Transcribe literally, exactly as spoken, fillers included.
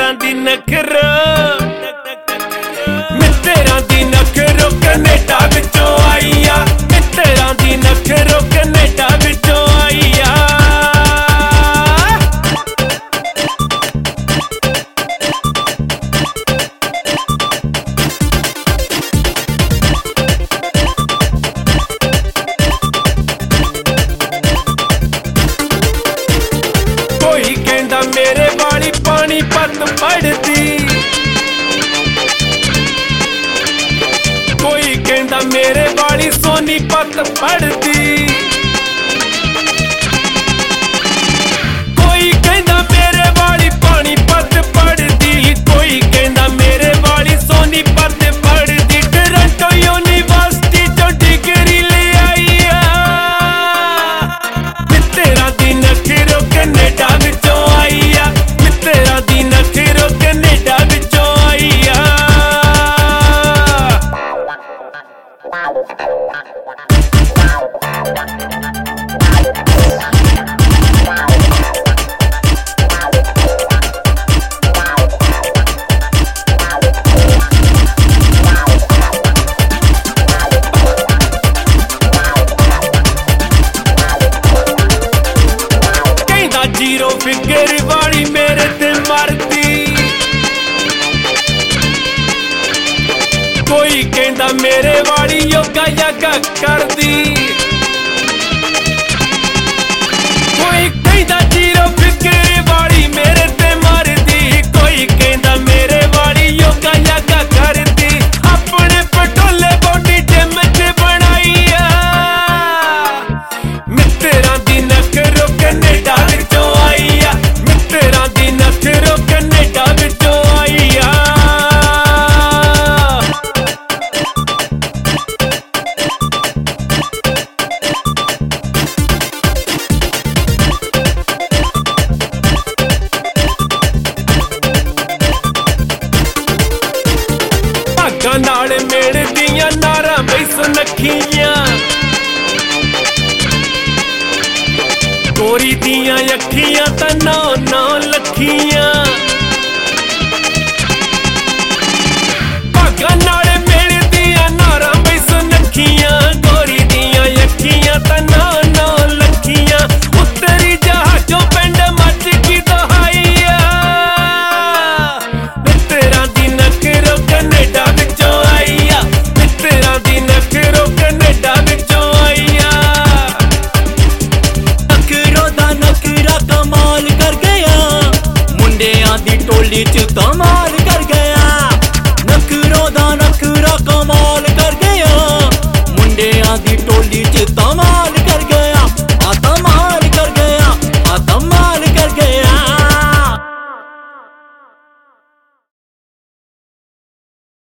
ਮਿੱਤਰਾਂ ਦੀ ਨਖਰੋ ਮਿੱਤਰਾਂ ਦੀ ਨਖਰੋ ਕੈਨੇਡਾ ਵਿੱਚੋਂ ਆਈ ਆ ਮਿੱਤਰਾਂ ਦੀ ਨਖਰੋ ਕੈਨੇਡਾ ਵਿੱਚੋਂ ਆਈ ਆ ਕੋਈ ਕਹਿੰਦਾ ਮੇਰੇ ਵਾਲੀ ਪਾਣੀ ਪੱਤ ਪੜਦੀ ਕੋਈ ਕਹਿੰਦਾ ਮੇਰੇ ਵਾਲੀ ਸੋਨੀ ਪੱਤ ਪੜਦੀ ਕੋਈ ਕਹਿੰਦਾ ਮੇਰੇ ਵਾਲੀ ਪਾਣੀ ਪੱਤ ਪੜਦੀ ਕੋਈ ਕਹਿੰਦਾ ਮੇਰੇ ਵਾਲੀ ਸੋਨੀ ਪੱਤ ਪੜਦੀ ਟੋਰਾਂਟੋ ਯੂਨੀਵਰਸਿਟੀ ਚੋਂ ਡਿਗਰੀ ਲੈ ਆਈ ਆ ਮਿੱਤਰਾਂ ਦੀ ਨਖਰੋ ਕੈਨੇਡਾ ਵਿੱਚੋਂ ਆਈ ਆ ਮਿੱਤਰਾਂ ਦੀ ਨਖਰੋ ਕੈਨੇਡਾ ਵਿੱਚੋਂ ਆਈ ਆ ਕਹਿੰਦਾ ਜ਼ੀਰੋ ਫਿਗਰ ਵਾਲੀ ਮੇਰੇ ਤੇ ਮਰਦੀ ਕੋਈ ਕਹਿੰਦਾ ਮੇਰੇ ਵਾਲੀ ਯੋਗਾ ਯਾਗਾ ਕਰਦੀ ਕੋਈ ਕਹਿੰਦਾ ਜ਼ੀਰੋ ਫਿਗਰ ਵਾਲੀ ਮੇਰੇ ਤੇ ਮਰਦੀ ਕੋਈ ਕਹਿੰਦਾ ਮੇਰੇ ਵਾਲੀ ਯੋਗਾ ਯਾਗਾ ਕਰਦੀ ਆਪਣੇ ਪਟੋਲੇ ਬੋਡੀ ਜਿਮ ਚ ਬਣਾਈ ਆ ਮਿੱਤਰਾਂ ਦੀ ਨਖਰੋ ਕੈਨੇਡਾ ਵਿੱਚੋਂ ਆਈ ਆ ਮਿੱਤਰਾਂ ਦੀ ਨਖਰੋ ਕੈਨੇਡਾ ਵਿੱਚੋਂ ਆਈ ਆ ਭਾਗਾਂ ਨਾਲ ਮੇੜਦੀਆਂ ਨਾਰਾਂ ਬਈ ਸੁਨੱਖੀਆਂ ਗੋਰੀ ਦੀਆਂ ਅੱਖੀਆਂ ਤਾਂ ਨੌ ਨੌ ਲੱਖੀਆਂ ਭਾਗਾਂ ਨਾਲ ਮੇੜਦੀਆਂ ਨਾਰਾਂ ਬਈ ਸੁਨੱਖੀਆਂ ਗੋਰੀ ਦੀਆਂ ਅੱਖੀਆਂ ਤਾਂ ਨੌ ਨੌ ਲੱਖੀਆਂ ਉੱਤਰੀ ਜਹਾਜ਼ੋਂ ਪਿੰਡ ਮੱਚ ਕੀ ਦਹਾਈ ਆ ਮਿੱਤਰਾਂ ਦੀ ਨਖਰੋ ਕੈਨੇਡਾ ਵਿੱਚੋਂ ਆਈ ਆ ਮਿੱਤਰਾਂ ਦੀ ਨਖਰੋ ਕੈਨੇਡਾ ਵਿੱਚੋਂ ਆਈ ਆ ਨਖਰੋ ਦਾ ਨਖਰਾ ਕਮਾਲ ਕਰ ਗਿਆ ਮੁੰਡਿਆਂ ਦੀ ਟੋਲੀ ਚ ਕਮਾਲ